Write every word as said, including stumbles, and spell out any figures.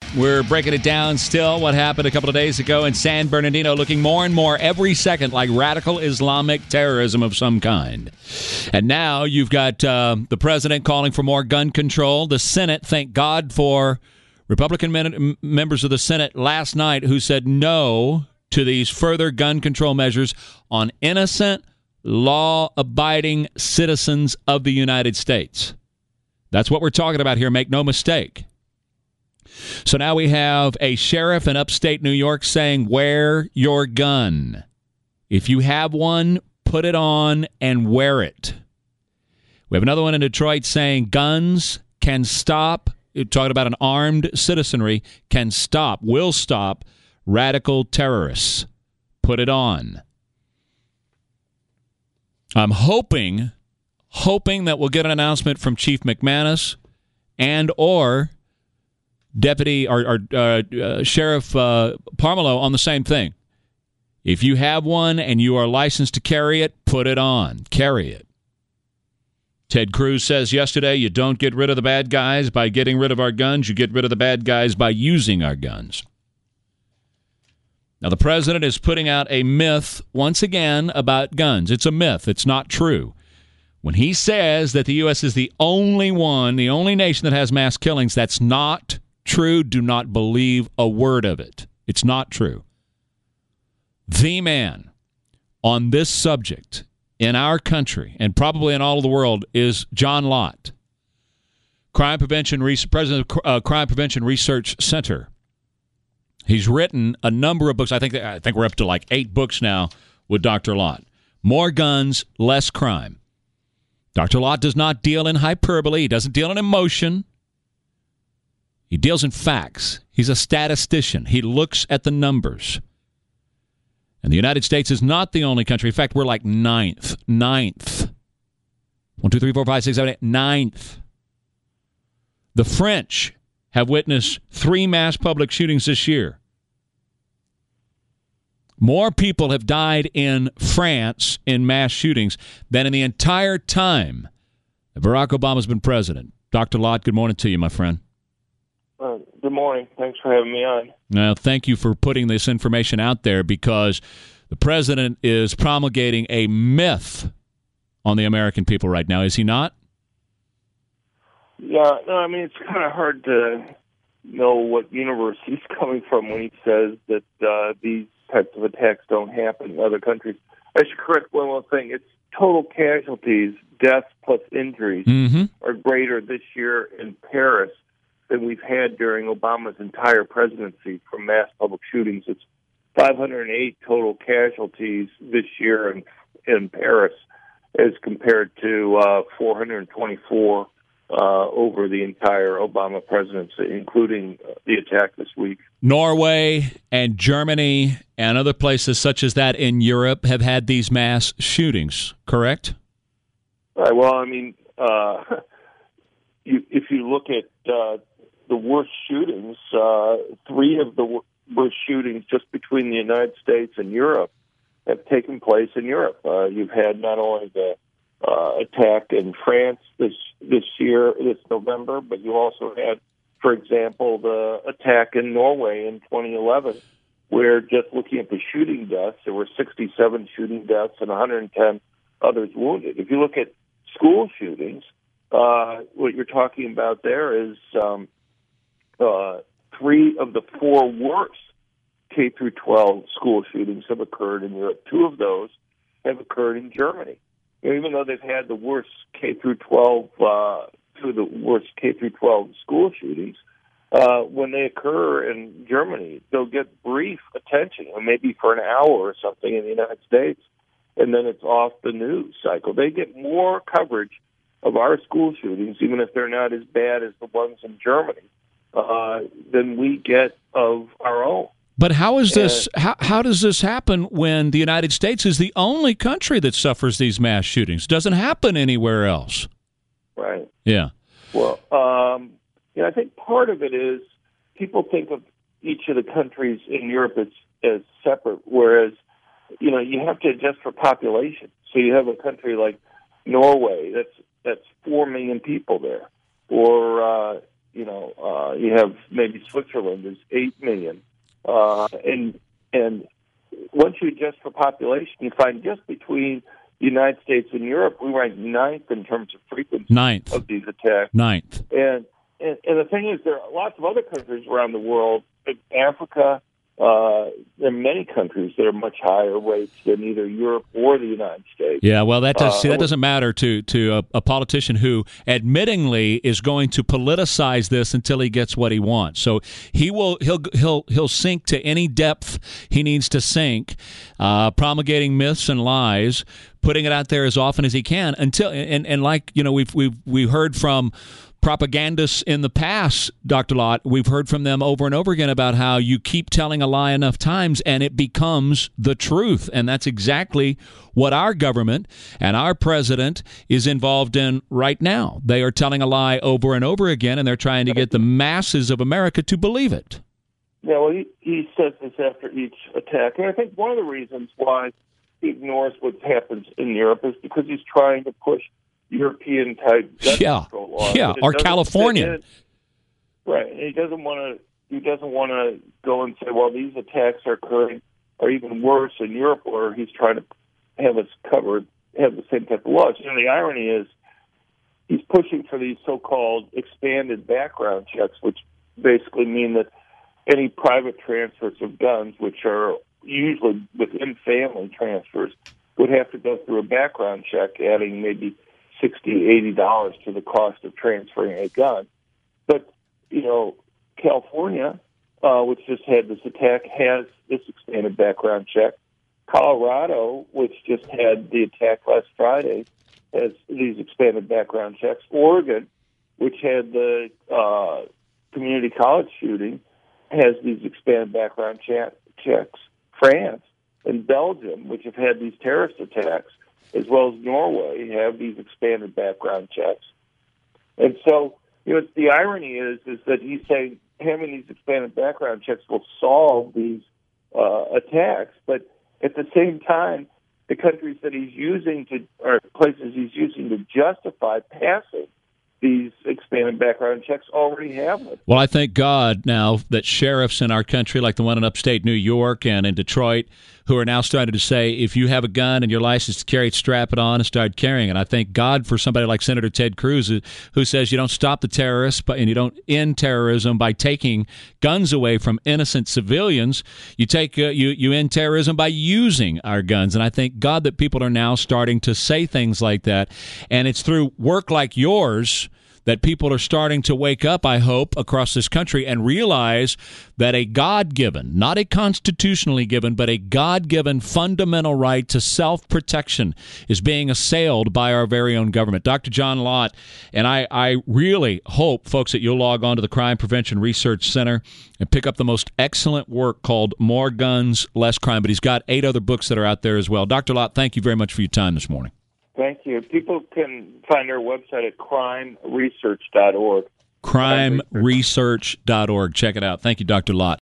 We're breaking it down still. What happened a couple of days ago in San Bernardino, looking more and more every second like radical Islamic terrorism of some kind. And now you've got uh, the president calling for more gun control. The Senate, thank God for Republican men- members of the Senate last night who said no to these further gun control measures on innocent, law-abiding citizens of the United States. That's what we're talking about here. Make no mistake. So now we have a sheriff in upstate New York saying, wear your gun. If you have one, put it on and wear it. We have another one in Detroit saying guns can stop, talking about an armed citizenry, can stop, will stop radical terrorists. Put it on. I'm hoping, hoping that we'll get an announcement from Chief McManus and or Deputy or, or uh, uh, Sheriff uh, Parmelo on the same thing. If you have one and you are licensed to carry it, put it on. Carry it. Ted Cruz says yesterday, you don't get rid of the bad guys by getting rid of our guns. You get rid of the bad guys by using our guns. Now, the president is putting out a myth once again about guns. It's a myth. It's not true. When he says that the U S is the only one, the only nation that has mass killings, that's not true. Do not believe a word of it. It's not true. The man on this subject in our country and probably in all of the world is John Lott, Crime Prevention Re- President of uh, Crime Prevention Research Center. He's written a number of books. I think I think we're up to like eight books now with Doctor Lott. More guns, less crime. Doctor Lott does not deal in hyperbole. He doesn't deal in emotion. He deals in facts. He's a statistician. He looks at the numbers. And the United States is not the only country. In fact, we're like ninth. Ninth. One, two, three, four, five, six, seven, eight. Ninth. The French have witnessed three mass public shootings this year. More people have died in France in mass shootings than in the entire time that Barack Obama's been president. Doctor Lott, good morning to you, my friend. Uh, good morning. Thanks for having me on. Now, thank you for putting this information out there because the president is promulgating a myth on the American people right now, is he not? Yeah, no, I mean, it's kind of hard to know what universe he's coming from when he says that uh, these types of attacks don't happen in other countries. I should correct one more thing. It's total casualties, deaths plus injuries, mm-hmm. are greater this year in Paris than we've had during Obama's entire presidency from mass public shootings. It's five hundred eight total casualties this year in, in Paris as compared to uh, four hundred twenty-four uh, over the entire Obama presidency, including uh, the attack this week. Norway and Germany and other places such as that in Europe have had these mass shootings, correct? Right, well, I mean, uh, you, if you look at uh, the worst shootings, uh, three of the w- worst shootings just between the United States and Europe have taken place in Europe. Uh, you've had not only the uh, attack in France this this year, this November, but you also had, for example, the attack in Norway in twenty eleven, where just looking at the shooting deaths, there were sixty-seven shooting deaths and one hundred ten others wounded. If you look at school shootings, uh, what you're talking about there is um, uh, three of the four worst K through twelve school shootings have occurred in Europe. Two of those have occurred in Germany. You know, even though they've had the worst K through twelve, uh, two of the worst K through twelve school shootings, uh, when they occur in Germany, they'll get brief attention, or maybe for an hour or something in the United States, and then it's off the news cycle. They get more coverage of our school shootings, even if they're not as bad as the ones in Germany, uh, than we get of our own. But how is this? How, how does this happen when the United States is the only country that suffers these mass shootings? It doesn't happen anywhere else. Right. Yeah. Well, um, yeah, I think part of it is people think of each of the countries in Europe as, as separate, whereas, you know, you have to adjust for population. So you have a country like Norway that's that's four million people there, or uh, you know, uh, you have maybe Switzerland is eight million, uh, and and once you adjust for population, you find just between the United States and Europe, we rank ninth in terms of frequency ninth. of these attacks. Ninth. And, and and the thing is, there are lots of other countries around the world, Africa. Uh, there are many countries that are much higher rates than either Europe or the United States. Yeah, well, that does, uh, see, that doesn't matter to to a, a politician who, admittingly, is going to politicize this until he gets what he wants. So he will he'll he'll he'll sink to any depth he needs to sink, uh, promulgating myths and lies, putting it out there as often as he can until and and like you know we've we've we heard from propagandists in the past, Doctor Lott, we've heard from them over and over again about how you keep telling a lie enough times and it becomes the truth. And that's exactly what our government and our president is involved in right now. They are telling a lie over and over again, and they're trying to get the masses of America to believe it. Yeah, well, he, he says this after each attack. And I think one of the reasons why he ignores what happens in Europe is because he's trying to push European type gun yeah, control laws. yeah, or California, right? And he doesn't want to. He doesn't want to go and say, "Well, these attacks are occurring, are even worse in Europe," or he's trying to have us covered, have the same type of laws. You know, the irony is he's pushing for these so-called expanded background checks, which basically mean that any private transfers of guns, which are usually within family transfers, would have to go through a background check, adding maybe sixty dollars, eighty dollars to the cost of transferring a gun. But, you know, California, uh, which just had this attack, has this expanded background check. Colorado, which just had the attack last Friday, has these expanded background checks. Oregon, which had the uh, community college shooting, has these expanded background check- checks. France and Belgium, which have had these terrorist attacks, as well as Norway, have these expanded background checks. And so, you know, the irony is is that he's saying having these expanded background checks will solve these uh, attacks, but at the same time, the countries that he's using to, or places he's using to justify passing these expanded background checks already have it. Well, I thank God now that sheriffs in our country, like the one in upstate New York and in Detroit, who are now starting to say, if you have a gun and you're licensed to carry it, strap it on and start carrying it. I thank God for somebody like Senator Ted Cruz, who, who says you don't stop the terrorists but, and you don't end terrorism by taking guns away from innocent civilians. You take uh, you, you end terrorism by using our guns. And I thank God that people are now starting to say things like that. And it's through work like yours that people are starting to wake up, I hope, across this country and realize that a God-given, not a constitutionally given, but a God-given fundamental right to self-protection is being assailed by our very own government. Doctor John Lott, and I, I really hope, folks, that you'll log on to the Crime Prevention Research Center and pick up the most excellent work called More Guns, Less Crime. But he's got eight other books that are out there as well. Doctor Lott, thank you very much for your time this morning. Thank you. People can find our website at crime research dot org. crime research dot org. Check it out. Thank you, Doctor Lott.